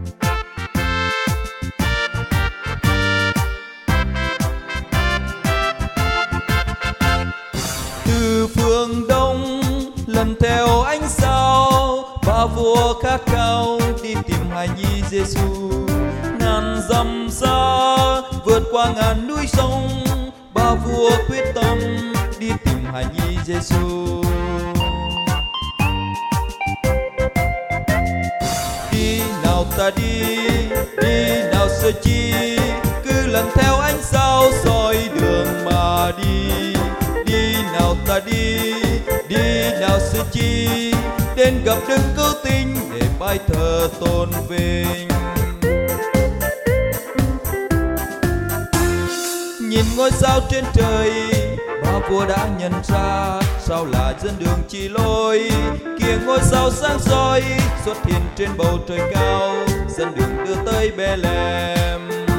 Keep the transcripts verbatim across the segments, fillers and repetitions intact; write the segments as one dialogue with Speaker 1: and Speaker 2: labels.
Speaker 1: Từ phương đông lần theo ánh sao, ba vua khát khao đi tìm hài nhi Giêsu. Ngàn dặm xa vượt qua ngàn núi sông, ba vua quyết tâm đi tìm hài nhi Giêsu. Đi nào ta đi, đi nào sơ chi, cứ lần theo ánh sao soi đường mà đi. Đi nào ta đi, đi nào sơ chi, đến gặp Đấng Cứu Tinh để bài thờ tôn vinh. Nhìn ngôi sao trên trời, ba vua đã nhận ra sao là dẫn đường chỉ lối. Kìa ngôi sao sáng soi xuất hiện trên bầu trời cao, dẫn đường đưa tới Bethlehem.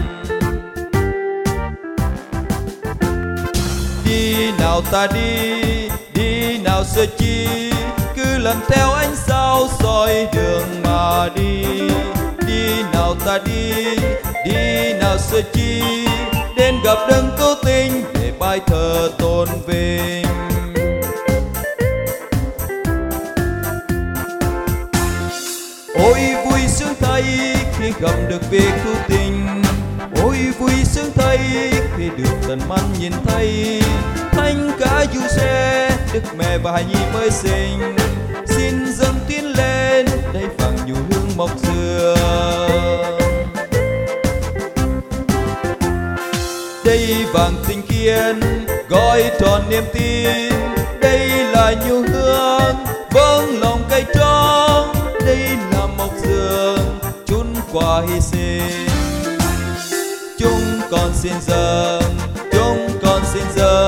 Speaker 1: Đi nào ta đi, đi nào sơ chi, cứ lần theo ánh sao soi đường mà đi. Đi nào ta đi, đi nào sơ chi, đến gặp Đấng Cứu Tinh để bài thờ tôn vinh. Ôi vui sướng thay khi gặp được vị Cứu Tinh, ôi vui sướng thay khi được tận mắt nhìn thấy. Thánh cả Giuse, Đức Mẹ và hài nhi mới sinh, xin dâng tiến lên đây vàng nhu hương mộc dương. Đây vàng tinh khiết gọi tròn niềm tin, đây là nhu hương vâng lòng cây trong, đây là mộc dương chun quả hy sinh. Chúng con xin dâng, chúng con xin dâng